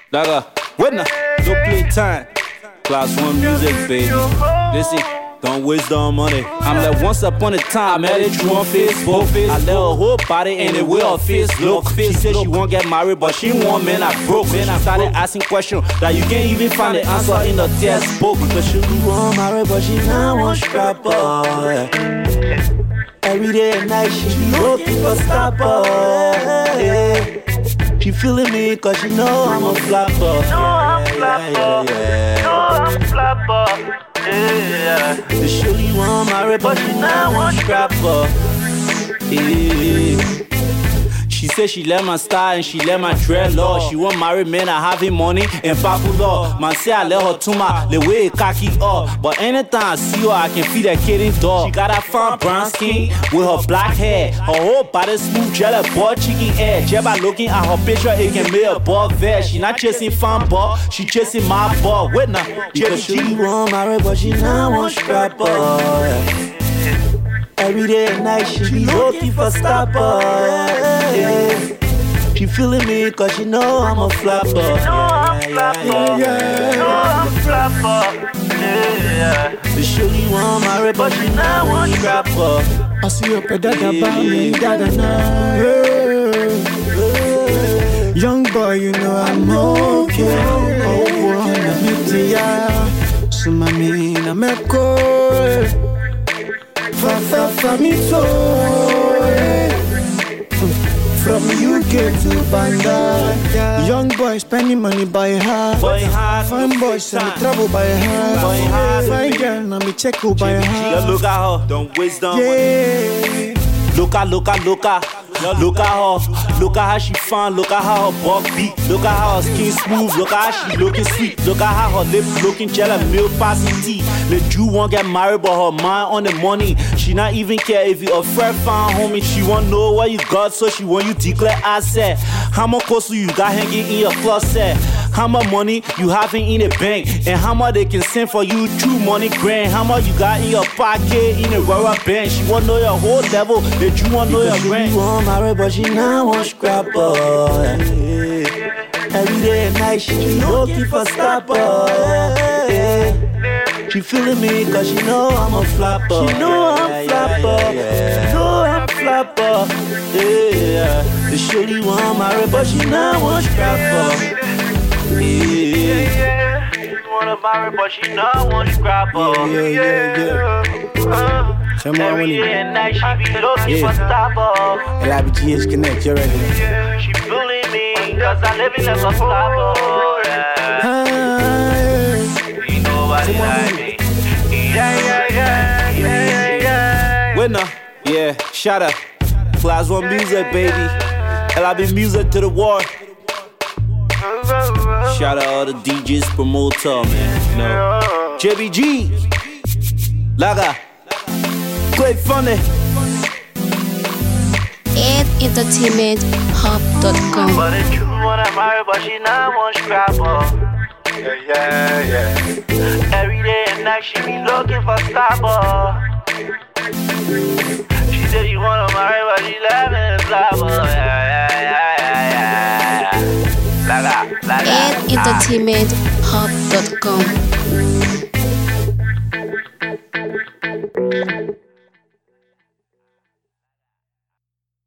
Daga, winner, no playtime. Class 1 music, baby. Listen, don't waste our money. I'm like once upon a time, I met it through on Facebook. I let her whole body in the way her face look. She said she won't get married, but she want men I broke. Then I started asking questions that you can't even find the answer in the textbook. Because she want married, but she now want scrap up. Every day and night she be looking for stopper. Yeah. She feeling me cause she know I'm a flopper. I'm flopper. Yeah. The shorty want married, but she now want scrapper. Yeah. She said she let my style and she let my dreadlock. She want married men that having money and popular. Man say I let her to my the way it cocky up. But anytime I see her, I can feel that kid in dog. She got that fine brown skin with her black hair. Her whole body smooth, jelly, butt chicken air. Just by looking at her picture, it can make a ball there. She not chasing fun ball, she chasing my ball. Wait now, because she want married, but she not want scrapper. Every day and night she be looking for stopper. Yeah. She feeling me cause she know I'm a flopper. I'm a flopper. Yeah. The shorty want married but she not want scrapper. I see you pay that about me, that now. Young boy, you know I'm okay. Oh, boy, I'm a so mami, I'm a cool. Fa mi so from UK to Banda. Young boy spending money by heart. Fine boy send me trouble by heart. Fine girl now me check who by heart. Look at her, don't waste no money. Look at her. Look at how she fine. Look at how her butt beat. Look at how her skin smooth. Look at how she looking sweet. Look at how her lip looking jelly milk passing tea. The Jew won't get married, but her mind on the money. She not even care if you a friend fine homie. She want know what you got, so she want you declare asset. How much cost you got hanging in your closet? How much money you having in the bank? And how much they can send for you true money grand? How much you got in your pocket in a rubber band? She want know your whole level. The Jew want know your grand. She want married, but she now want scrapper. Yeah. Every day and night she be looking for stopper. Yeah. She feeling me cause she know I'm a flopper. She know I'm flopper. She know I'm flopper. Yeah. The shorty want married, but she now want scrapper. Yeah. She wanna marry, but she not want scrapper. Every day and night she be looking for stopper. LIBGH Connect, you ready? She bullying me cause I live in a flopper. You know what I mean? Yeah. Winner, yeah, shout out. Class 1 music, baby. LIB music to the war. Shout out all the DJs, promoter, man. You know, JBG, Laga, Play Funny. Entertainmenthub.com. But the truth wanna marry, but she not want scrapper. Yeah. Every day and night she be looking for stopper. She said she wanna marry, but she laughing and flopper. Yeah. Entertainmenthub.com.